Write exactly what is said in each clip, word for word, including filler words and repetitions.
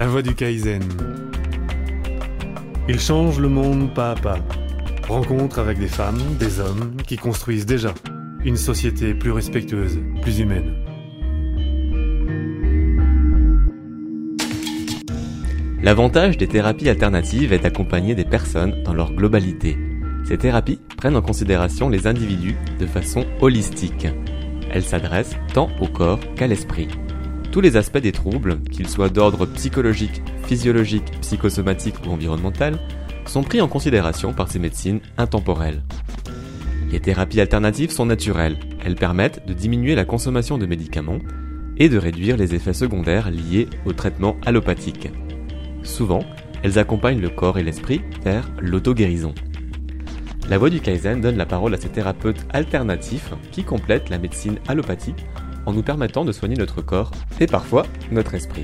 voie du Kaizen. Il change le monde pas à pas. Rencontre avec des femmes, des hommes qui construisent déjà une société plus respectueuse, plus humaine. L'avantage des thérapies alternatives est d'accompagner des personnes dans leur globalité. Ces thérapies prennent en considération les individus de façon holistique. Elles s'adressent tant au corps qu'à l'esprit. Tous les aspects des troubles, qu'ils soient d'ordre psychologique, physiologique, psychosomatique ou environnemental, sont pris en considération par ces médecines intemporelles. Les thérapies alternatives sont naturelles. Elles permettent de diminuer la consommation de médicaments et de réduire les effets secondaires liés au traitement allopathique. Souvent, elles accompagnent le corps et l'esprit vers l'auto-guérison. La voie du Kaizen donne la parole à ces thérapeutes alternatifs qui complètent la médecine allopathique en nous permettant de soigner notre corps et parfois notre esprit.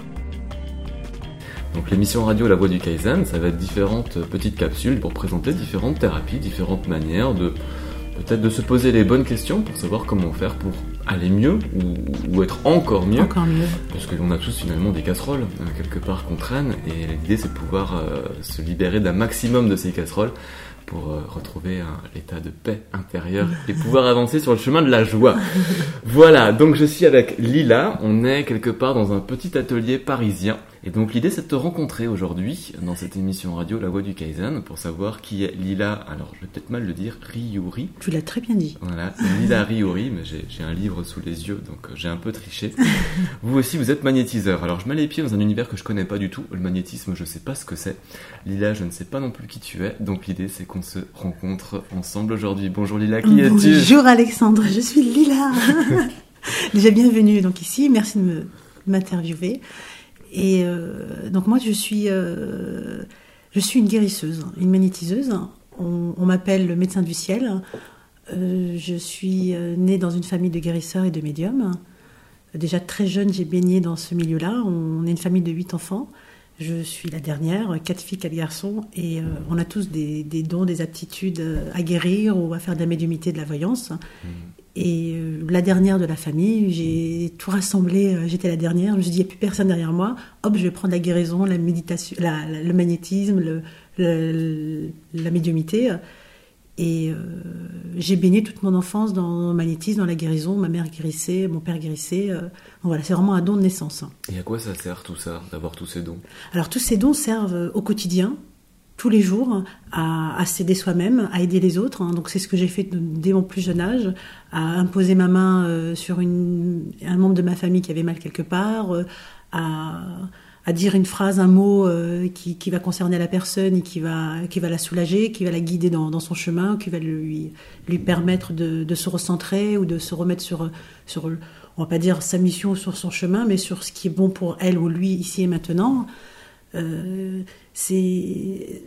Donc l'émission radio La Voix du Kaizen, ça va être différentes petites capsules pour présenter différentes thérapies, différentes manières de peut-être de se poser les bonnes questions pour savoir comment faire pour aller mieux ou, ou être encore mieux. Encore mieux. Parce qu'on a tous finalement des casseroles euh, quelque part qu'on traîne et l'idée c'est de pouvoir euh, se libérer d'un maximum de ces casseroles pour euh, retrouver un état de paix intérieure et pouvoir avancer sur le chemin de la joie. Voilà, donc je suis avec Lila, on est quelque part dans un petit atelier parisien. Et donc l'idée c'est de te rencontrer aujourd'hui dans cette émission radio La Voix du Kaizen pour savoir qui est Lila, alors je vais peut-être mal le dire, Riuri. Tu l'as très bien dit. Voilà, Lila Riuri, mais j'ai, j'ai un livre sous les yeux donc j'ai un peu triché. Vous aussi vous êtes magnétiseur, alors je mets les pieds dans un univers que je connais pas du tout, le magnétisme je sais pas ce que c'est. Lila je ne sais pas non plus qui tu es, donc l'idée c'est qu'on se rencontre ensemble aujourd'hui. Bonjour Lila, qui Bonjour es-tu ? Bonjour Alexandre, je suis Lila. Déjà bienvenue donc ici, merci de, me, de m'interviewer. Et euh, donc moi je suis euh, je suis une guérisseuse, une magnétiseuse. On, on m'appelle le médecin du ciel. Euh, je suis née dans une famille de guérisseurs et de médiums. Déjà très jeune, j'ai baigné dans ce milieu-là. On est une famille de huit enfants. Je suis la dernière, quatre filles, quatre garçons, et euh, on a tous des, des dons, des aptitudes à guérir ou à faire de la médiumnité, de la voyance. Mmh. Et euh, la dernière de la famille, j'ai tout rassemblé, euh, j'étais la dernière, je me suis dit, il n'y a plus personne derrière moi, hop, je vais prendre la guérison, la méditation, la, la, le magnétisme, le, le, la médiumité. Et euh, j'ai baigné toute mon enfance dans le magnétisme, dans la guérison, ma mère guérissait, mon père guérissait. Euh, donc voilà, c'est vraiment un don de naissance. Et à quoi ça sert tout ça, d'avoir tous ces dons ? Alors tous ces dons servent au quotidien, tous les jours, à, à s'aider soi-même, à aider les autres. Donc c'est ce que j'ai fait dès mon plus jeune âge, à imposer ma main euh, sur une, un membre de ma famille qui avait mal quelque part, euh, à, à dire une phrase, un mot euh, qui, qui va concerner la personne et qui va, qui va la soulager, qui va la guider dans, dans son chemin, qui va lui, lui permettre de, de se recentrer ou de se remettre sur, sur, on va pas dire sa mission, sur son chemin, mais sur ce qui est bon pour elle ou lui ici et maintenant. Euh, c'est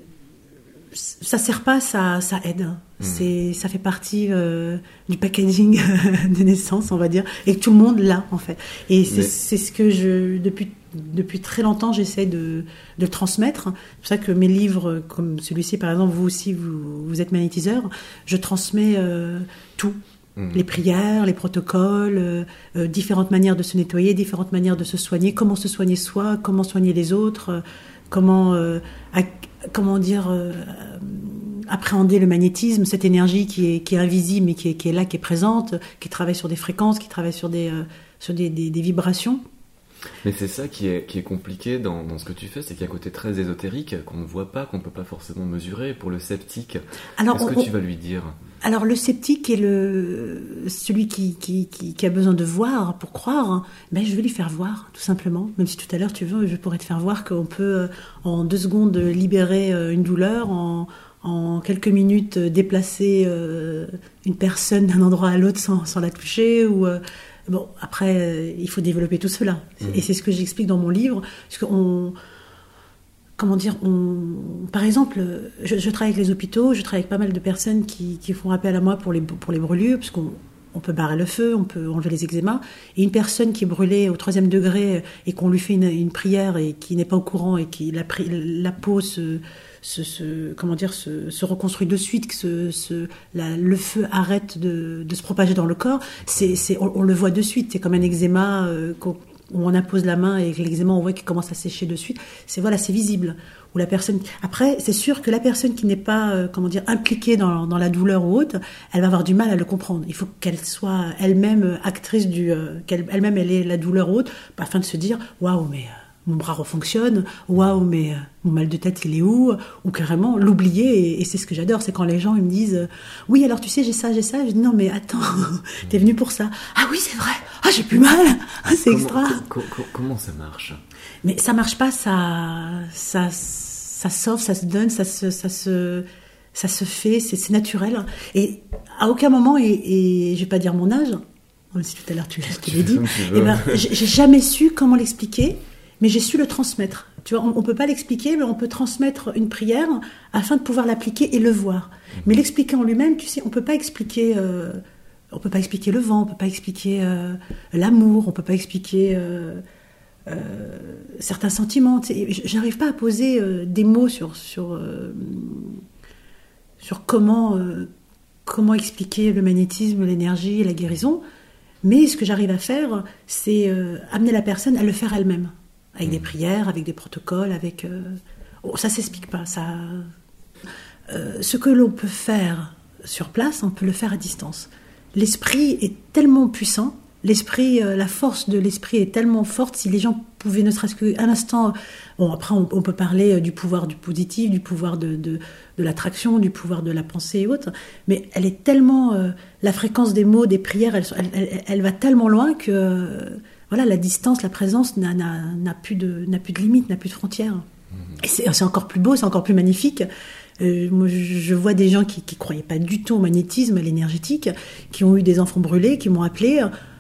ça sert pas, ça, ça aide. Mmh. C'est, ça fait partie euh, du packaging de naissance, on va dire, et que tout le monde l'a en fait. Et c'est, Mais... c'est ce que je depuis depuis très longtemps j'essaie de de transmettre. C'est pour ça que mes livres, comme celui-ci par exemple, vous aussi vous vous êtes magnétiseur, je transmets euh, tout. Mmh. Les prières, les protocoles, euh, euh, différentes manières de se nettoyer, différentes manières de se soigner, comment se soigner soi, comment soigner les autres, euh, comment, euh, ac- comment dire, euh, appréhender le magnétisme, cette énergie qui est, qui est invisible mais qui est, qui est là, qui est présente, qui travaille sur des fréquences, qui travaille sur des, euh, sur des, des, des vibrations. Mais c'est ça qui est, qui est compliqué dans, dans ce que tu fais, c'est qu'il y a un côté très ésotérique qu'on ne voit pas, qu'on ne peut pas forcément mesurer. Pour le sceptique, alors, qu'est-ce on, que tu vas lui dire ? Alors le sceptique est le, celui qui, qui, qui, qui a besoin de voir pour croire, ben, je vais lui faire voir, tout simplement. Même si tout à l'heure, tu veux, je pourrais te faire voir qu'on peut, en deux secondes, libérer une douleur, en, en quelques minutes, déplacer une personne d'un endroit à l'autre sans, sans la toucher, ou... Bon, après, euh, il faut développer tout cela. Mmh. Et c'est ce que j'explique dans mon livre. Parce qu'on, comment dire, on, par exemple, je, je travaille avec les hôpitaux, je travaille avec pas mal de personnes qui, qui font appel à moi pour les, pour les brûlures, parce qu'on on peut barrer le feu, on peut enlever les eczémas. Et une personne qui est brûlée au troisième degré et qu'on lui fait une, une prière et qui n'est pas au courant et qui la, la peau se... Se, se, comment dire, se, se reconstruit de suite, que se, se, la, le feu arrête de, de se propager dans le corps, c'est, c'est, on, on le voit de suite. C'est comme un eczéma euh, où on impose la main et que l'eczéma, on voit qu'il commence à sécher de suite. C'est voilà, c'est visible. Où la personne. Après, c'est sûr que la personne qui n'est pas, euh, comment dire, impliquée dans, dans la douleur ou autre, elle va avoir du mal à le comprendre. Il faut qu'elle soit elle-même actrice du, euh, qu'elle-même elle ait la douleur ou autre, afin de se dire, waouh, mais euh, mon bras refonctionne, waouh, mais euh, mon mal de tête il est où, ou carrément l'oublier. Et, et c'est ce que j'adore, c'est quand les gens ils me disent, euh, oui, alors tu sais, j'ai ça, j'ai ça. Je dis non, mais attends, t'es venu pour ça. Ah oui, c'est vrai. Ah, j'ai plus mal. Ah, c'est comment, extra. co- co- comment ça marche? Mais ça marche pas, ça, ça, ça s'offre, ça se donne, ça se, ça se, ça se fait, c'est, c'est naturel. Et à aucun moment, et, et je vais pas dire mon âge, même si tout à l'heure tu, tu l'as dit, et ben, j'ai, j'ai jamais su comment l'expliquer, mais j'ai su le transmettre. Tu vois, on, on peut pas l'expliquer, mais on peut transmettre une prière afin de pouvoir l'appliquer et le voir. Mmh. Mais l'expliquer en lui-même, tu sais, on peut pas expliquer. Euh, on peut pas expliquer le vent, on peut pas expliquer euh, l'amour, on peut pas expliquer. Euh, Euh, certains sentiments. J'arrive pas à poser euh, des mots sur sur euh, sur comment euh, comment expliquer le magnétisme, l'énergie, la guérison. Mais ce que j'arrive à faire, c'est euh, amener la personne à le faire elle-même, avec mmh. des prières, avec des protocoles, avec. Euh... Oh, ça s'explique pas. Ça. Euh, ce que l'on peut faire sur place, on peut le faire à distance. L'esprit est tellement puissant. L'esprit, euh, la force de l'esprit est tellement forte, si les gens pouvaient ne serait-ce qu'un instant... Bon, après, on, on peut parler euh, du pouvoir du positif, du pouvoir de, de, de l'attraction, du pouvoir de la pensée et autres, mais elle est tellement... Euh, la fréquence des mots, des prières, elle, elle, elle, elle va tellement loin que... Euh, voilà, la distance, la présence n'a, n'a, n'a, plus de, n'a plus de limite, n'a plus de frontières. Et c'est, c'est encore plus beau, c'est encore plus magnifique. Euh, moi, je vois des gens qui ne croyaient pas du tout au magnétisme, à l'énergétique, qui ont eu des enfants brûlés, qui m'ont appelé...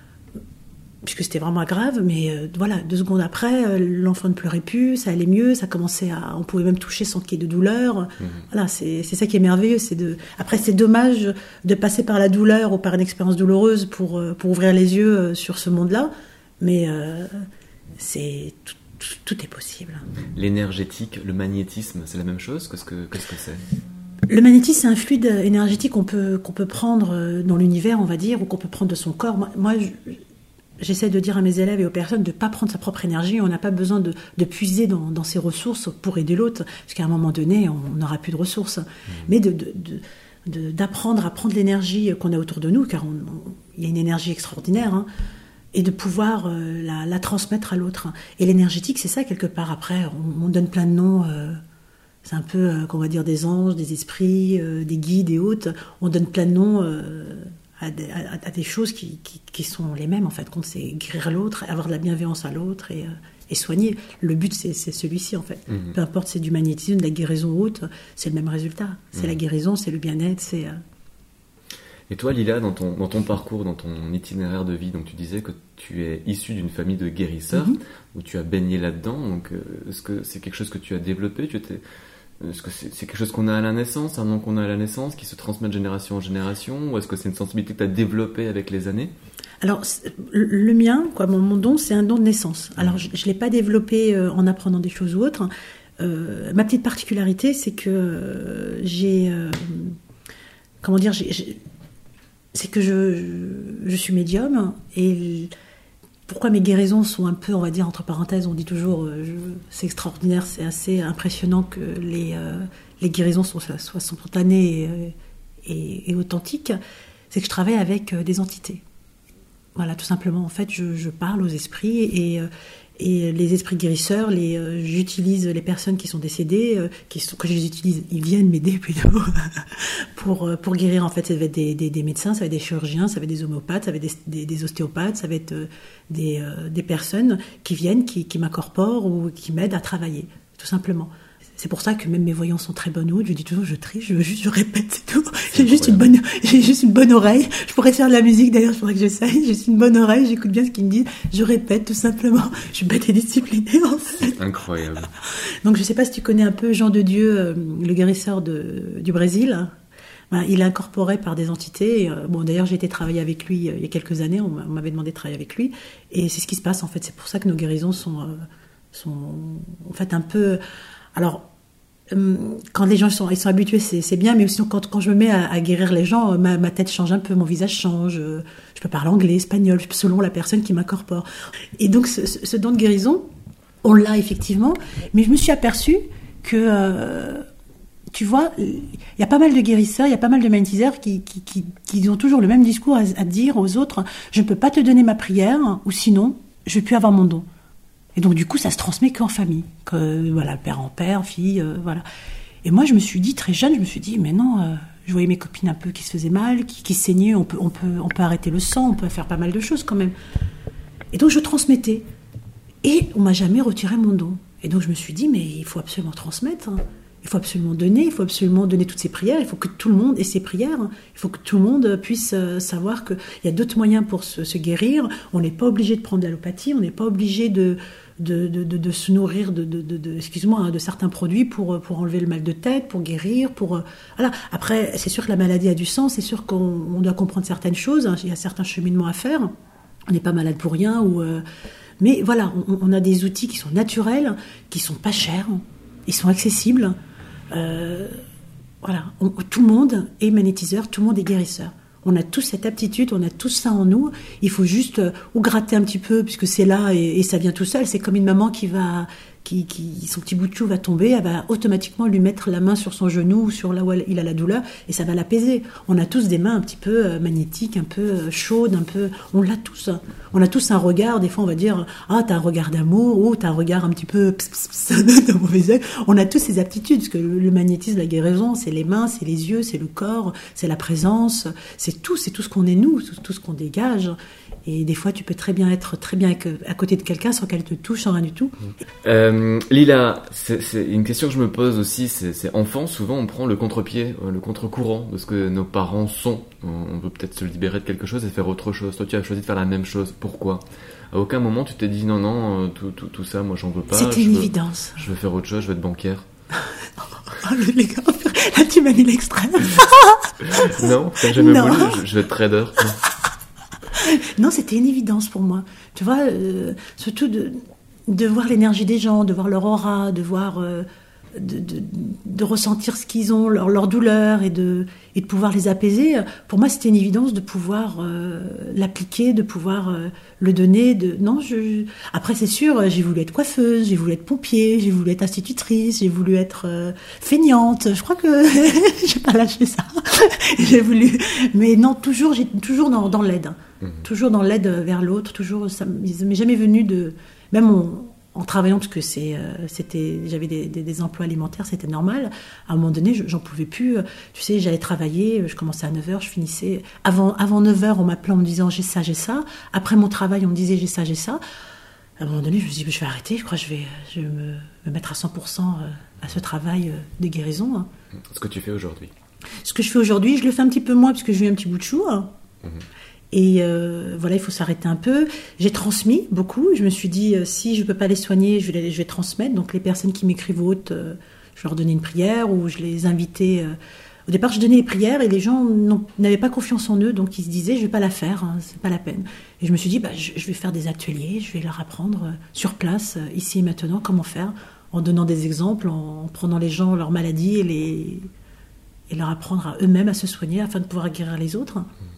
puisque c'était vraiment grave, mais euh, voilà, deux secondes après, euh, l'enfant ne pleurait plus, ça allait mieux, ça commençait à, on pouvait même toucher sans qu'il y ait de douleur. Mmh. Voilà, c'est, c'est ça qui est merveilleux. C'est de, après, c'est dommage de passer par la douleur ou par une expérience douloureuse pour euh, pour ouvrir les yeux euh, sur ce monde-là, mais euh, c'est tout, tout, tout est possible. L'énergétique, le magnétisme, c'est la même chose? Qu'est-ce que qu'est-ce que c'est? Le magnétisme, c'est un fluide énergétique qu'on peut qu'on peut prendre dans l'univers, on va dire, ou qu'on peut prendre de son corps. Moi, moi je, J'essaie de dire à mes élèves et aux personnes de ne pas prendre sa propre énergie. On n'a pas besoin de, de puiser dans, dans ses ressources pour aider l'autre, parce qu'à un moment donné, on n'aura plus de ressources. Mmh. Mais de, de, de, de, d'apprendre à prendre l'énergie qu'on a autour de nous, car il y a une énergie extraordinaire, hein, et de pouvoir euh, la, la transmettre à l'autre. Et l'énergétique, c'est ça, quelque part. Après, on, on donne plein de noms. Euh, c'est un peu, euh, qu'on va dire, des anges, des esprits, euh, des guides et autres. On donne plein de noms... Euh, À des, à, à des choses qui, qui, qui sont les mêmes, en fait, compte, c'est guérir l'autre, avoir de la bienveillance à l'autre et, euh, et soigner. Le but, c'est, c'est celui-ci, en fait. Mmh. Peu importe, c'est du magnétisme, de la guérison ou autre, c'est le même résultat. C'est mmh. la guérison, c'est le bien-être, c'est... Euh... Et toi, Lila, dans ton, dans ton parcours, dans ton itinéraire de vie, donc tu disais que tu es issue d'une famille de guérisseurs, mmh. où tu as baigné là-dedans, donc euh, est-ce que c'est quelque chose que tu as développé? Tu étais... Est-ce que c'est, c'est quelque chose qu'on a à la naissance, un nom qu'on a à la naissance, qui se transmet de génération en génération, ou est-ce que c'est une sensibilité que tu as développée avec les années? Alors, le mien, quoi, mon, mon don, c'est un don de naissance. Alors, je ne l'ai pas développé euh, en apprenant des choses ou autres. Euh, ma petite particularité, c'est que euh, j'ai... Euh, comment dire j'ai, j'ai, c'est que je, je, je suis médium, et... Pourquoi mes guérisons sont un peu, on va dire, entre parenthèses, on dit toujours, euh, je, c'est extraordinaire, c'est assez impressionnant que les, euh, les guérisons soient, soient spontanées et, et, et authentiques, c'est que je travaille avec euh, des entités. Voilà, tout simplement. En fait, je, je parle aux esprits et, euh, et les esprits guérisseurs, les, euh, j'utilise les personnes qui sont décédées, euh, qui sont, que je les utilise, ils viennent m'aider plutôt pour, euh, pour guérir. En fait, ça va être des, des, des médecins, ça va être des chirurgiens, ça va être des homéopathes, ça va être des, des, des ostéopathes, ça va être euh, des, euh, des personnes qui viennent, qui, qui m'incorporent ou qui m'aident à travailler, tout simplement. C'est pour ça que même mes voyants sont très bonnes. Je dis toujours, je triche, je, juste, je répète, c'est tout. C'est j'ai juste une bonne, j'ai juste une bonne oreille. Je pourrais faire de la musique, d'ailleurs, je pourrais que j'essaye. J'ai juste une bonne oreille, j'écoute bien ce qu'ils me disent. Je répète, tout simplement. Je suis bête et disciplinée, en fait. Incroyable. Donc, je sais pas si tu connais un peu Jean de Dieu, euh, le guérisseur de, du Brésil. Ben, il est incorporé par des entités. Et, euh, bon, d'ailleurs, j'ai été travailler avec lui euh, il y a quelques années. On, on m'avait demandé de travailler avec lui. Et c'est ce qui se passe, en fait. C'est pour ça que nos guérisons sont, euh, sont, en fait, un peu, alors, quand les gens sont, ils sont habitués, c'est, c'est bien, mais sinon quand, quand je me mets à, à guérir les gens, ma, ma tête change un peu, mon visage change, je peux parler anglais, espagnol, selon la personne qui m'incorpore. Et donc ce, ce don de guérison, on l'a effectivement, mais je me suis aperçue que, euh, tu vois, il y a pas mal de guérisseurs, il y a pas mal de magnétiseurs qui, qui, qui, qui ont toujours le même discours à, à dire aux autres, je ne peux pas te donner ma prière, ou sinon, je ne vais plus avoir mon don. Et donc, du coup, ça se transmet qu'en famille. Que, voilà, père en père, fille, euh, voilà. Et moi, je me suis dit, très jeune, je me suis dit, mais non, euh, je voyais mes copines un peu qui se faisaient mal, qui, qui saignaient, on peut, on, peut, on peut arrêter le sang, on peut faire pas mal de choses quand même. Et donc, je transmettais. Et on m'a jamais retiré mon don. Et donc, je me suis dit, mais il faut absolument transmettre. Hein. Il faut absolument donner, il faut absolument donner toutes ses prières, il faut que tout le monde ait ses prières, il faut que tout le monde puisse savoir qu'il y a d'autres moyens pour se, se guérir, on n'est pas obligé de prendre de l'allopathie, on n'est pas obligé de, de, de, de, de se nourrir de, de, de, de, excuse-moi, hein, de certains produits pour, pour enlever le mal de tête, pour guérir, pour... Voilà. Après, c'est sûr que la maladie a du sens, c'est sûr qu'on on doit comprendre certaines choses, hein, il y a certains cheminements à faire, on n'est pas malade pour rien, ou, euh, mais voilà, on, on a des outils qui sont naturels, qui sont pas chers, ils sont accessibles. Euh, voilà, on, tout le monde est magnétiseur, tout le monde est guérisseur. On a tous cette aptitude, on a tous ça en nous. Il faut juste euh, ou gratter un petit peu, puisque c'est là et, et ça vient tout seul. C'est comme une maman qui va, qui, qui, son petit bout de chou va tomber, elle va automatiquement lui mettre la main sur son genou ou sur là où elle, il a la douleur, et ça va l'apaiser. On a tous des mains un petit peu euh, magnétiques, un peu euh, chaudes, un peu. On l'a tous. Hein. On a tous un regard. Des fois, on va dire ah t'as un regard d'amour, ou t'as un regard un petit peu pss, pss, pss, de mauvais œil. On a tous ces aptitudes, parce que le, le magnétisme, la guérison, c'est les mains, c'est les yeux, c'est le corps, c'est la présence, c'est tout, c'est tout ce qu'on est nous, tout, tout ce qu'on dégage. Et des fois, tu peux très bien être très bien à côté de quelqu'un sans qu'elle te touche, sans rien du tout. Euh, Lila, c'est, c'est une question que je me pose aussi. C'est, c'est enfant, souvent on prend le contre-pied, le contre-courant de ce que nos parents sont. On veut peut-être se libérer de quelque chose et faire autre chose. Toi, tu as choisi de faire la même chose. Pourquoi ? À aucun moment, tu t'es dit non, non, tout, tout, tout ça, moi, j'en veux pas. C'était je une veux, évidence. Je veux faire autre chose. Je veux être banquière. Oh, les gars, là, tu m'as mis l'extrême. Non, t'as jamais non. voulu. Je, je veux être trader. Non, c'était une évidence pour moi. Tu vois, euh, surtout de, de voir l'énergie des gens, de voir leur aura, de voir, euh, de, de, de ressentir ce qu'ils ont, leur, leur douleur, et de, et de pouvoir les apaiser. Pour moi, c'était une évidence de pouvoir euh, l'appliquer, de pouvoir euh, le donner. De... Non, je... Après, c'est sûr, j'ai voulu être coiffeuse, j'ai voulu être pompier, j'ai voulu être institutrice, j'ai voulu être euh, feignante. Je crois que j'ai pas lâché ça. J'ai voulu, mais non, toujours, j'ai toujours dans, dans l'aide. Mmh. Toujours dans l'aide vers l'autre, toujours, ça m'est jamais venu de, même en, en travaillant, parce que c'est, euh, c'était, j'avais des, des, des emplois alimentaires, c'était normal. À un moment donné, je, j'en pouvais plus. Tu sais, j'allais travailler, je commençais à neuf heures, je finissais, avant, avant neuf heures, on m'appelait en me disant j'ai ça, j'ai ça. Après mon travail, on me disait j'ai ça, j'ai ça. À un moment donné, je me suis dit, je vais arrêter, je crois que je vais, je vais me, me mettre à cent pour cent à ce travail de guérison. Hein. Ce que tu fais aujourd'hui. Ce que je fais aujourd'hui, je le fais un petit peu moins, parce que j'ai eu un petit bout de chou. Hein. Mmh. Et euh, voilà, il faut s'arrêter un peu. J'ai transmis beaucoup. Je me suis dit, euh, si je ne peux pas les soigner, je vais, les, je vais transmettre. Donc les personnes qui m'écrivent au haut, euh, je leur donnais une prière, ou je les invitais. Euh... Au départ, je donnais les prières et les gens n'avaient pas confiance en eux, donc ils se disaient, je ne vais pas la faire, hein, c'est pas la peine. Et je me suis dit, bah, je, je vais faire des ateliers, je vais leur apprendre euh, sur place, euh, ici et maintenant, comment faire, en donnant des exemples, en, en prenant les gens, leurs maladies, et, les, et leur apprendre à eux-mêmes à se soigner afin de pouvoir guérir les autres.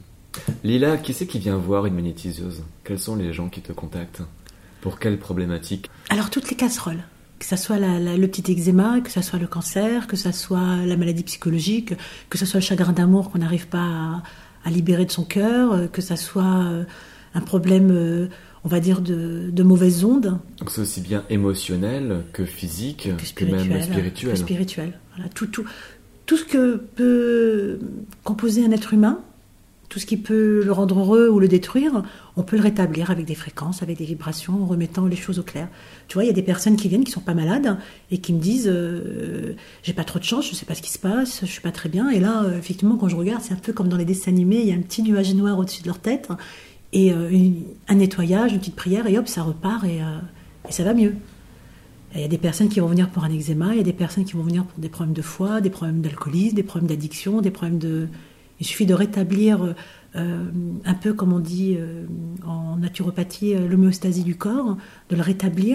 Lila, qui c'est qui vient voir une magnétiseuse ? Quels sont les gens qui te contactent ? Pour quelles problématiques ? Alors, toutes les casseroles. Que ça soit la, la, le petit eczéma, que ça soit le cancer, que ça soit la maladie psychologique, que ça soit le chagrin d'amour qu'on n'arrive pas à, à libérer de son cœur, que ça soit un problème, on va dire, de, de mauvaises ondes. Donc c'est aussi bien émotionnel que physique, que, que même spirituel. Que spirituel. Voilà, tout, tout, tout ce que peut composer un être humain, tout ce qui peut le rendre heureux ou le détruire, on peut le rétablir avec des fréquences, avec des vibrations, en remettant les choses au clair. Tu vois, il y a des personnes qui viennent, qui sont pas malades, et qui me disent euh, « j'ai pas trop de chance, je sais pas ce qui se passe, je suis pas très bien ». Et là, euh, effectivement, quand je regarde, c'est un peu comme dans les dessins animés, il y a un petit nuage noir au-dessus de leur tête, et euh, une, un nettoyage, une petite prière, et hop, ça repart, et, euh, et ça va mieux. Il y a des personnes qui vont venir pour un eczéma, il y a des personnes qui vont venir pour des problèmes de foie, des problèmes d'alcoolisme, des problèmes d'addiction, des problèmes de... Il suffit de rétablir euh, un peu, comme on dit euh, en naturopathie, euh, l'homéostasie du corps, de le rétablir.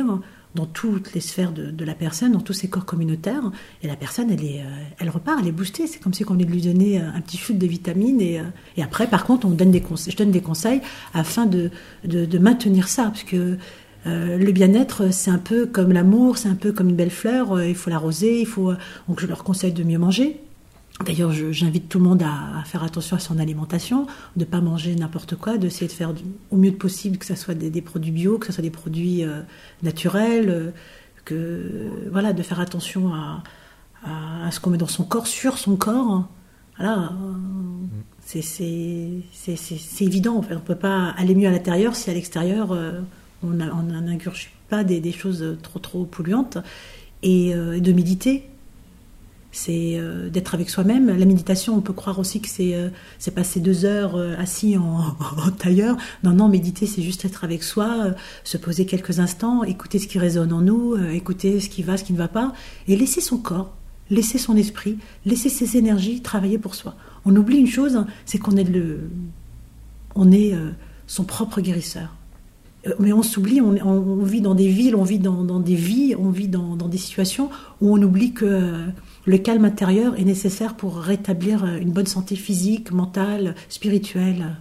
dans toutes les sphères de, de la personne, dans tous ses corps communautaires, et la personne, elle, est, euh, elle repart, elle est boostée. C'est comme si on venait de lui donner un petit shoot de vitamines. Et, euh, et après, par contre, on donne des conseils, je donne des conseils afin de, de, de maintenir ça, parce que euh, le bien-être, c'est un peu comme l'amour, c'est un peu comme une belle fleur. Euh, il faut l'arroser, il faut. Donc, je leur conseille de mieux manger. D'ailleurs, je, j'invite tout le monde à, à faire attention à son alimentation, de ne pas manger n'importe quoi, d'essayer de faire du, au mieux possible que ce soit des, des produits bio, que ce soit des produits euh, naturels, euh, que, voilà, de faire attention à, à, à ce qu'on met dans son corps, sur son corps. Voilà, euh, c'est, c'est, c'est, c'est, c'est évident. En fait. On ne peut pas aller mieux à l'intérieur si à l'extérieur, euh, on n'ingurgite pas des, des choses trop, trop polluantes. Et euh, de méditer. C'est euh, d'être avec soi-même. La méditation, on peut croire aussi que c'est, euh, c'est passer deux heures euh, assis en, en tailleur. Non, non, méditer, c'est juste être avec soi, euh, se poser quelques instants, écouter ce qui résonne en nous, euh, écouter ce qui va, ce qui ne va pas, et laisser son corps, laisser son esprit, laisser ses énergies travailler pour soi. On oublie une chose, hein, c'est qu'on est, le, on est euh, son propre guérisseur. Euh, mais on s'oublie, on, on, on vit dans des villes, on vit dans, dans des vies, on vit dans, dans des situations où on oublie que... Euh, le calme intérieur est nécessaire pour rétablir une bonne santé physique, mentale, spirituelle.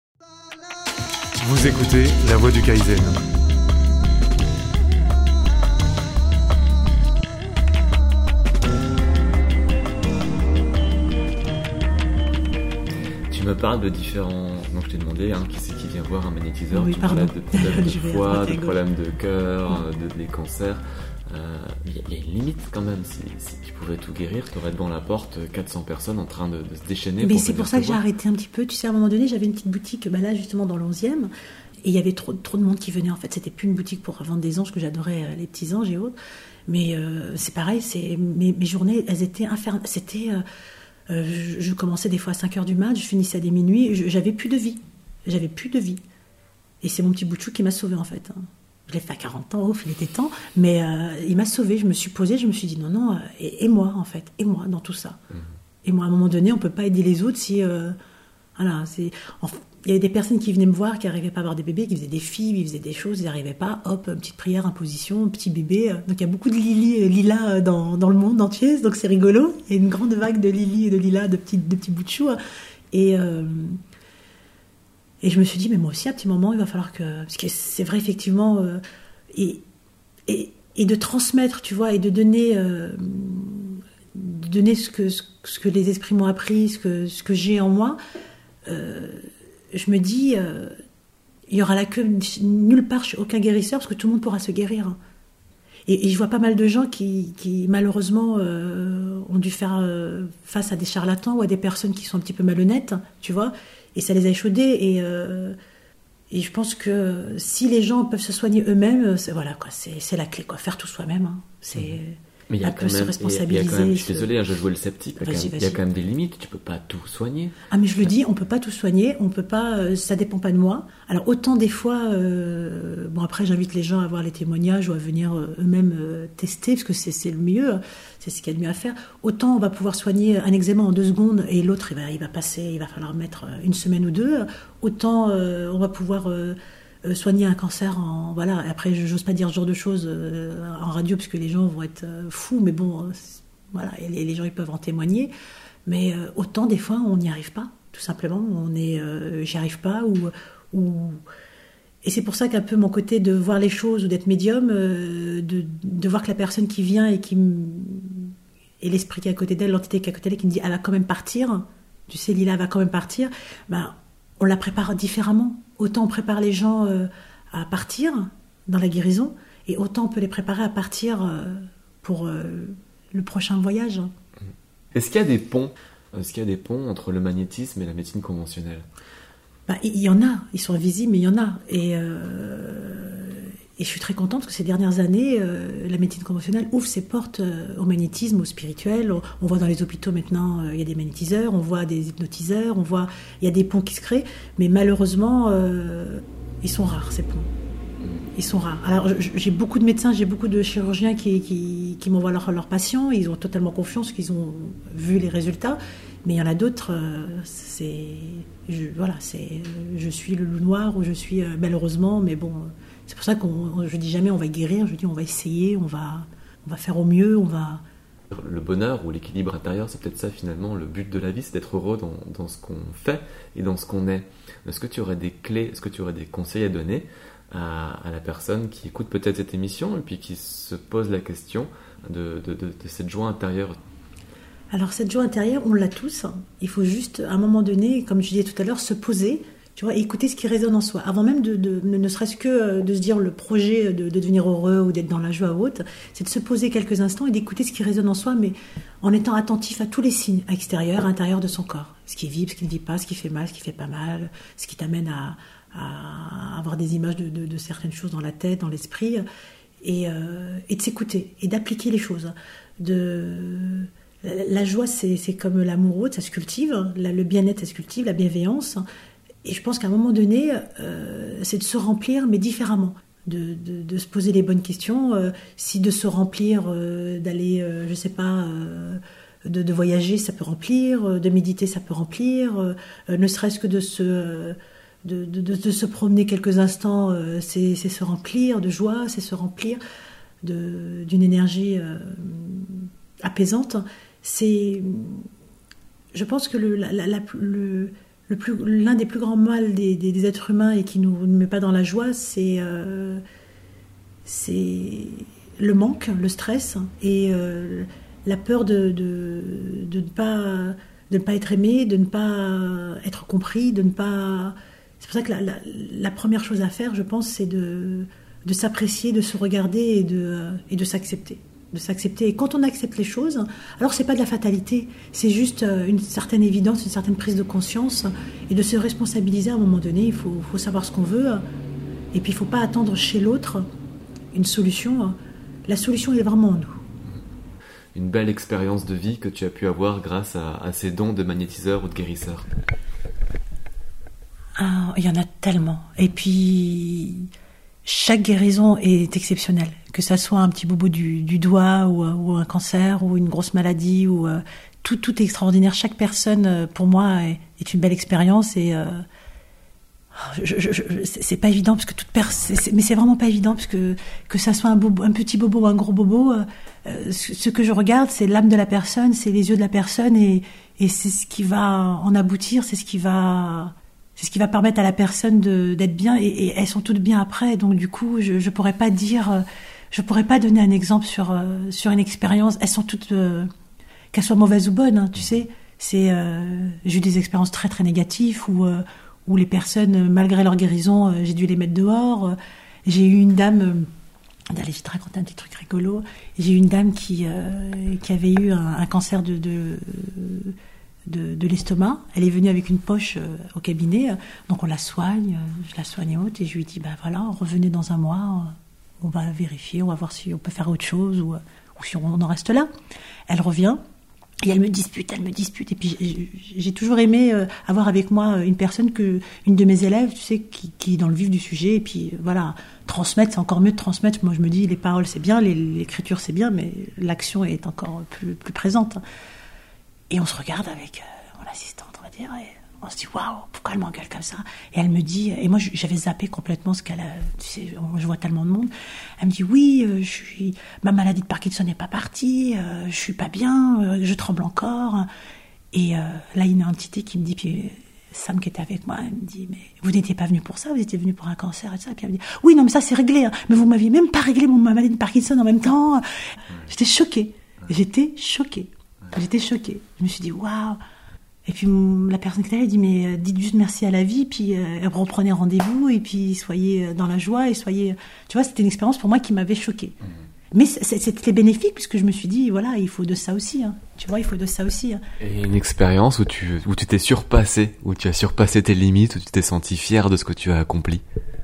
Vous écoutez La Voix du Kaizen. Tu me parles de différents... Donc je t'ai demandé hein, qui c'est qui vient voir un magnétiseur. Oui, tu pardon. parlais de problèmes de foie, de problèmes de cœur, de, des cancers. Il euh, y, y a une limite quand même. Si, si tu pouvais tout guérir, tu aurais devant la porte quatre cents personnes en train de, de se déchaîner. Mais pour c'est pour ça que j'ai arrêté un petit peu. Tu sais, à un moment donné, j'avais une petite boutique bah là, justement, dans l'onzième. Et il y avait trop, trop de monde qui venait. En fait, c'était plus une boutique pour vendre des anges, que j'adorais euh, les petits anges et autres. Mais euh, c'est pareil, c'est, mes, mes journées, elles étaient infernales. C'était, euh, euh, je, je commençais des fois à cinq heures du mat, je finissais à des minuit. Je, j'avais plus de vie. J'avais plus de vie. Et c'est mon petit bout de chou qui m'a sauvée, en fait. Je l'ai fait à quarante ans, ouf, il était temps, mais euh, il m'a sauvée, je me suis posée, je me suis dit non, non, euh, et, et moi en fait, et moi dans tout ça. Mmh. Et moi à un moment donné, on ne peut pas aider les autres si... Euh, voilà, c'est... Enfin, il y avait des personnes qui venaient me voir, qui n'arrivaient pas à avoir des bébés, qui faisaient des filles, ils faisaient des choses, ils n'arrivaient pas, hop, petite prière, imposition, petit bébé. Donc il y a beaucoup de Lily, Lila dans, dans le monde entier, donc c'est rigolo. Il y a une grande vague de Lily et de Lila, de petits, de petits bouts de chou. Et... Euh, Et je me suis dit, mais moi aussi, à un petit moment, il va falloir que... Parce que c'est vrai, effectivement, euh, et, et, et de transmettre, tu vois, et de donner, euh, de donner ce, que, ce que les esprits m'ont appris, ce que, ce que j'ai en moi, euh, je me dis, euh, il n'y aura là que nulle part chez aucun guérisseur, parce que tout le monde pourra se guérir. Et, et je vois pas mal de gens qui, qui malheureusement, euh, ont dû faire euh, face à des charlatans ou à des personnes qui sont un petit peu malhonnêtes, tu vois. Et ça les a échaudés. Et, euh, et je pense que si les gens peuvent se soigner eux-mêmes, c'est, voilà, quoi, c'est, c'est la clé. Quoi. Faire tout soi-même, hein. C'est mais il y a un quand peu même, se responsabiliser. Il y a quand même, je se... suis désolé, hein, je jouais le sceptique. Il y, a quand même, il y a quand même des limites. Tu ne peux pas tout soigner. Ah, mais je le dis, on ne peut pas tout soigner. On peut pas, euh, ça ne dépend pas de moi. Alors, autant des fois... Euh, bon, après, j'invite les gens à voir les témoignages ou à venir euh, eux-mêmes euh, tester, parce que c'est, c'est le mieux. C'est ce qu'il y a de mieux à faire. Autant on va pouvoir soigner un eczéma en deux secondes et l'autre, il va, il va passer, il va falloir mettre une semaine ou deux. Autant euh, on va pouvoir euh, soigner un cancer en... Voilà, après, j'ose pas dire ce genre de choses euh, en radio, parce que les gens vont être euh, fous, mais bon, euh, voilà, et les, les gens, ils peuvent en témoigner. Mais euh, autant, des fois, on n'y arrive pas, tout simplement. On est, euh, j'y arrive pas, ou... ou... Et c'est pour ça qu'un peu mon côté de voir les choses ou d'être médium, euh, de, de voir que la personne qui vient et qui m... et l'esprit qui est à côté d'elle, l'entité qui est à côté d'elle, qui me dit elle va quand même partir, tu sais, Lila va quand même partir, ben, on la prépare différemment. Autant on prépare les gens euh, à partir dans la guérison, et autant on peut les préparer à partir euh, pour euh, le prochain voyage. Est-ce qu'il y a des ponts, est-ce qu'il y a des ponts entre le magnétisme et la médecine conventionnelle? Bah, il y en a, ils sont invisibles, mais il y en a. Et, euh, et je suis très contente que ces dernières années, euh, la médecine conventionnelle ouvre ses portes euh, au magnétisme, au spirituel. On, on voit dans les hôpitaux maintenant, il euh, y a des magnétiseurs, on voit des hypnotiseurs, on voit, il y a des ponts qui se créent, mais malheureusement, euh, ils sont rares, ces ponts. Ils sont rares. Alors, j'ai beaucoup de médecins, j'ai beaucoup de chirurgiens qui, qui, qui m'envoient leurs leur patients, ils ont totalement confiance, qu'ils ont vu les résultats. Mais il y en a d'autres, euh, c'est, je, voilà, c'est, je suis le loup noir ou je suis, euh, malheureusement, mais bon, C'est pour ça qu'on, je dis jamais on va guérir, je dis on va essayer, on va, on va faire au mieux, on va... Le bonheur ou l'équilibre intérieur, c'est peut-être ça finalement, le but de la vie, c'est d'être heureux dans, dans ce qu'on fait et dans ce qu'on est. Est-ce que tu aurais des clés, est-ce que tu aurais des conseils à donner à, à la personne qui écoute peut-être cette émission et puis qui se pose la question de, de, de, de cette joie intérieure? Alors cette joie intérieure, on l'a tous. Il faut juste, à un moment donné, comme je disais tout à l'heure, se poser, tu vois, et écouter ce qui résonne en soi. Avant même de, de ne serait-ce que de se dire le projet de, de devenir heureux ou d'être dans la joie ou autre, c'est de se poser quelques instants et d'écouter ce qui résonne en soi, mais en étant attentif à tous les signes extérieurs, intérieurs de son corps. Ce qui vibre, ce qui ne vibre pas, ce qui fait mal, ce qui fait pas mal, ce qui t'amène à, à avoir des images de, de, de certaines choses dans la tête, dans l'esprit, et, euh, et de s'écouter et d'appliquer les choses. De... La joie, c'est, c'est comme l'amour, ça se cultive, le bien-être, ça se cultive, la bienveillance. Et je pense qu'à un moment donné, euh, c'est de se remplir, mais différemment. De, de, de se poser les bonnes questions. Euh, si de se remplir, euh, d'aller, euh, je sais pas, euh, de, de voyager, ça peut remplir. De méditer, ça peut remplir. Euh, ne serait-ce que de se, euh, de, de, de, de se promener quelques instants, euh, c'est, c'est se remplir de joie, c'est se remplir de, d'une énergie euh, apaisante. C'est, je pense que le, la, la, la, le, le plus, l'un des plus grands mal des, des, des êtres humains et qui ne nous, nous met pas dans la joie, c'est, euh, c'est le manque, le stress et euh, la peur de, de, de, ne pas, de ne pas être aimé, de ne pas être compris, de ne pas... C'est pour ça que la, la, la première chose à faire, je pense, c'est de, de s'apprécier, de se regarder et de, et de s'accepter. de s'accepter. Et quand on accepte les choses, alors c'est pas de la fatalité, c'est juste une certaine évidence, une certaine prise de conscience et de se responsabiliser à un moment donné. Il faut, faut savoir ce qu'on veut et puis il faut pas attendre chez l'autre une solution. La solution est vraiment en nous. Une belle expérience de vie que tu as pu avoir grâce à, à ces dons de magnétiseur ou de guérisseur. Ah, il y en a tellement. Et puis... chaque guérison est exceptionnelle, que ça soit un petit bobo du, du doigt ou, ou un cancer ou une grosse maladie, ou euh, tout, tout est extraordinaire. Chaque personne, euh, pour moi, est, est une belle expérience et euh, je, je, je, c'est, c'est pas évident parce que toute personne, mais c'est vraiment pas évident parce que que ça soit un, bobo, un petit bobo ou un gros bobo, euh, ce, ce que je regarde, c'est l'âme de la personne, c'est les yeux de la personne et, et c'est ce qui va en aboutir, c'est ce qui va C'est ce qui va permettre à la personne de, d'être bien et, et elles sont toutes bien après. Donc du coup, je, je pourrais pas dire, je pourrais pas donner un exemple sur euh, sur une expérience. Elles sont toutes, euh, qu'elles soient mauvaises ou bonnes, hein, tu sais. C'est, euh, j'ai eu des expériences très très négatives où euh, où les personnes, malgré leur guérison, euh, j'ai dû les mettre dehors. J'ai eu une dame, euh, allez, je vais te raconter un petit truc rigolo. J'ai eu une dame qui euh, qui avait eu un, un cancer de, de De, de l'estomac. Elle est venue avec une poche euh, au cabinet, donc on la soigne, euh, je la soigne haute et je lui dis ben voilà, revenez dans un mois, euh, on va vérifier, on va voir si on peut faire autre chose ou, ou si on en reste là. Elle revient et elle me dispute, elle me dispute et puis j'ai, j'ai toujours aimé euh, avoir avec moi une personne que une de mes élèves, tu sais, qui, qui est dans le vif du sujet et puis voilà, transmettre, c'est encore mieux de transmettre. Moi je me dis les paroles c'est bien, les, l'écriture c'est bien, mais l'action est encore plus, plus présente. Et on se regarde avec euh, mon assistante, on va dire, et on se dit waouh, pourquoi elle m'engueule comme ça? Et elle me dit, et moi j'avais zappé complètement ce qu'elle a, tu sais, je vois tellement de monde. Elle me dit oui, euh, je suis, ma maladie de Parkinson n'est pas partie, euh, je suis pas bien, euh, je tremble encore. Et euh, là, il y a une entité qui me dit, puis Sam qui était avec moi, elle me dit mais vous n'étiez pas venu pour ça, vous étiez venu pour un cancer et tout ça. Et puis elle me dit oui, non mais ça c'est réglé, hein, mais vous m'aviez même pas réglé mon ma maladie de Parkinson en même temps. J'étais choquée, j'étais choquée. J'étais choquée. Je me suis dit, waouh. Et puis la personne qui était là, elle dit, mais dites juste merci à la vie, puis euh, reprenez rendez-vous, et puis soyez dans la joie, et soyez... Tu vois, c'était une expérience pour moi qui m'avait choquée. Mmh. Mais c'était bénéfique, puisque je me suis dit, voilà, il faut de ça aussi. Hein. Tu vois, il faut de ça aussi. Hein. Et une expérience où tu, où tu t'es surpassé, où tu as surpassé tes limites, où tu t'es senti fier de ce que tu as accompli.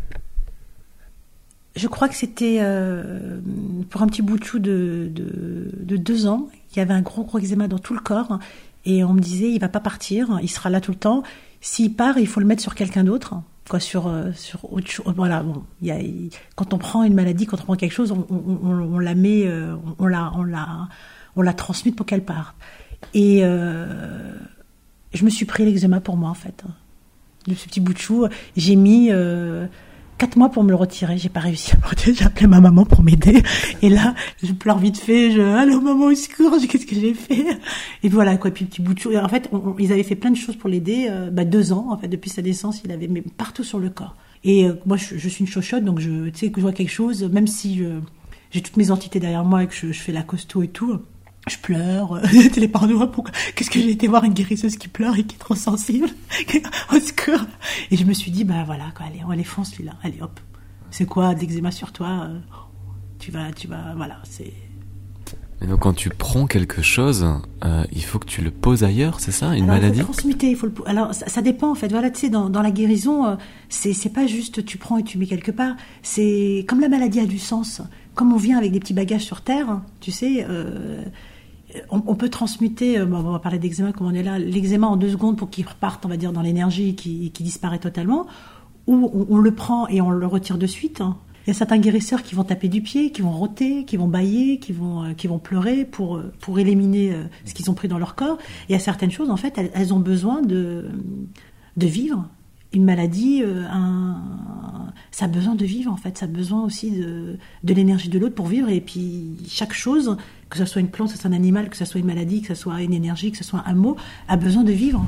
Je crois que c'était euh, pour un petit bout de chou de, de, de deux ans. Il y avait un gros gros eczéma dans tout le corps et on me disait il va pas partir, il sera là tout le temps. S'il part, il faut le mettre sur quelqu'un d'autre, quoi, sur euh, sur autre chose. Voilà, bon, il y a, il, quand on prend une maladie, quand on prend quelque chose, on, on, on, on la met, euh, on, on la on la on la transmute pour qu'elle parte. Et euh, je me suis pris l'eczéma pour moi en fait. De ce petit bout de chou, j'ai mis euh, quatre mois pour me le retirer. J'ai pas réussi à me retirer. J'ai appelé ma maman pour m'aider. Et là, je pleure vite fait. Je, allô maman, au secours, qu'est-ce que j'ai fait? Et voilà, quoi. Puis petit bout de chou. En fait, on, on, ils avaient fait plein de choses pour l'aider. Euh, bah, deux ans, en fait, depuis sa naissance, il avait, mais partout sur le corps. Et euh, moi, je, je suis une chochotte, donc je, tu sais, que je vois quelque chose, même si je, j'ai toutes mes entités derrière moi et que je, je fais la costaud et tout, je pleure. Les parents de moi, pourquoi? Qu'est-ce que j'ai été voir une guérisseuse qui pleure et qui est trop sensible? Au secours. Et je me suis dit, bah voilà, quoi, allez, on les fonce celui-là. Allez, hop. C'est quoi, de l'eczéma sur toi? Tu vas, tu vas, voilà, c'est. Et donc quand tu prends quelque chose, euh, il faut que tu le poses ailleurs, c'est ça, une alors, maladie? Il faut le transmuter, il faut le. Alors ça, ça dépend en fait. Voilà, tu sais, dans, dans la guérison, euh, c'est c'est pas juste tu prends et tu mets quelque part. C'est comme la maladie a du sens. Comme on vient avec des petits bagages sur terre, tu sais. Euh, On, on peut transmuter, euh, bon, on va parler d'eczéma comme on est là, l'eczéma en deux secondes pour qu'il reparte, on va dire, dans l'énergie qui, qui disparaît totalement, ou on, on le prend et on le retire de suite. Hein. Il y a certains guérisseurs qui vont taper du pied, qui vont rôter, qui vont bâiller, qui vont, euh, qui vont pleurer pour, pour éliminer euh, ce qu'ils ont pris dans leur corps. Et il y a certaines choses, en fait, elles, elles ont besoin de, de vivre. Une maladie, euh, un, ça a besoin de vivre en fait, ça a besoin aussi de, de l'énergie de l'autre pour vivre. Et puis chaque chose, que ce soit une plante, que ce soit un animal, que ce soit une maladie, que ce soit une énergie, que ce soit un mot, a besoin de vivre.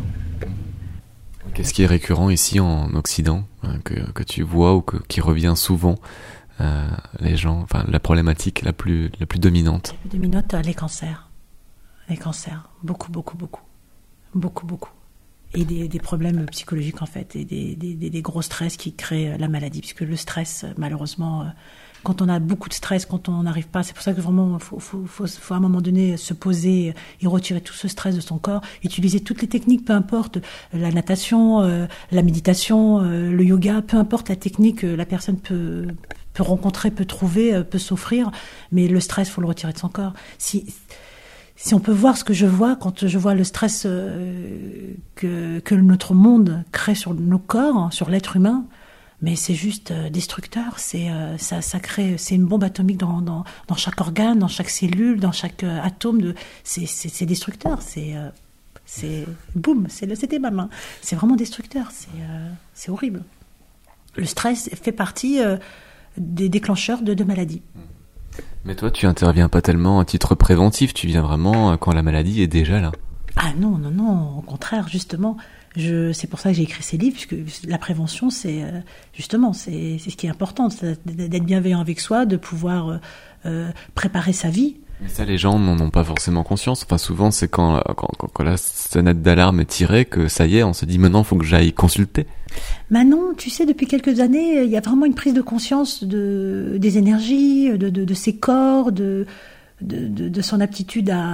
Qu'est-ce qui est récurrent ici en Occident, que, que tu vois ou que, qui revient souvent, euh, les gens, enfin la problématique la plus, la plus dominante? La plus dominante, les cancers. Les cancers, beaucoup, beaucoup, beaucoup. Beaucoup, beaucoup. Et des, des problèmes psychologiques en fait, et des, des, des, des gros stress qui créent la maladie, puisque le stress, malheureusement, quand on a beaucoup de stress, quand on n'arrive pas, c'est pour ça que vraiment, faut, faut, faut, faut à un moment donné se poser et retirer tout ce stress de son corps, utiliser toutes les techniques, peu importe, la natation, euh, la méditation, euh, le yoga, peu importe la technique que la personne peut, peut rencontrer, peut trouver, peut s'offrir, mais le stress, faut le retirer de son corps. Si Si on peut voir ce que je vois quand je vois le stress euh, que, que notre monde crée sur nos corps, sur l'être humain, mais c'est juste euh, destructeur. C'est euh, ça, ça crée, c'est une bombe atomique dans, dans, dans chaque organe, dans chaque cellule, dans chaque euh, atome. De, c'est, c'est, c'est destructeur. C'est, euh, c'est boum. C'est le, c'était ma main. C'est vraiment destructeur. C'est, euh, c'est horrible. Le stress fait partie euh, des déclencheurs de, de maladies. Mais toi, tu interviens pas tellement à titre préventif, tu viens vraiment quand la maladie est déjà là. Ah non, non, non, au contraire, justement. Je, c'est pour ça que j'ai écrit ces livres, puisque la prévention, c'est euh, justement, c'est, c'est ce qui est important, c'est d'être bienveillant avec soi, de pouvoir euh, préparer sa vie. Mais ça, les gens n'en ont pas forcément conscience. Enfin, souvent, c'est quand, quand, quand, quand la sonnette d'alarme est tirée que ça y est, on se dit maintenant, il faut que j'aille consulter. Ben non, tu sais, depuis quelques années, il y a vraiment une prise de conscience de, des énergies, de, de, de ses corps, de, de, de, de son aptitude à,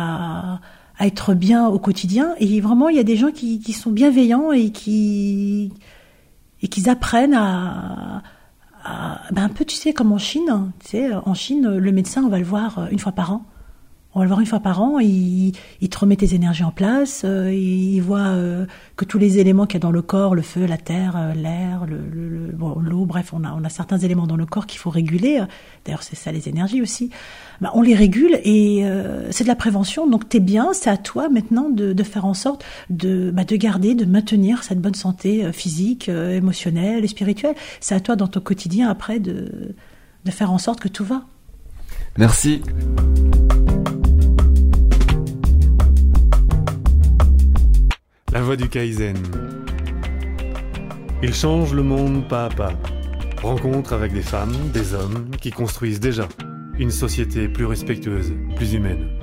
à, à être bien au quotidien. Et vraiment, il y a des gens qui, qui sont bienveillants et qui, et qui apprennent à... Ben un peu, tu sais, comme en Chine, tu sais, en Chine, le médecin, on va le voir une fois par an. On va le voir une fois par an, il, il te remet tes énergies en place, euh, il voit euh, que tous les éléments qu'il y a dans le corps, le feu, la terre, euh, l'air, le, le, le, bon, l'eau, bref, on a, on a certains éléments dans le corps qu'il faut réguler. D'ailleurs, c'est ça les énergies aussi. Ben, on les régule et euh, c'est de la prévention, donc t'es bien, c'est à toi maintenant de, de faire en sorte de, ben, de garder, de maintenir cette bonne santé euh, physique, euh, émotionnelle et spirituelle. C'est à toi dans ton quotidien après de, de faire en sorte que tout va. Merci. La voix du Kaizen. Il change le monde pas à pas. Rencontre avec des femmes, des hommes qui construisent déjà une société plus respectueuse, plus humaine.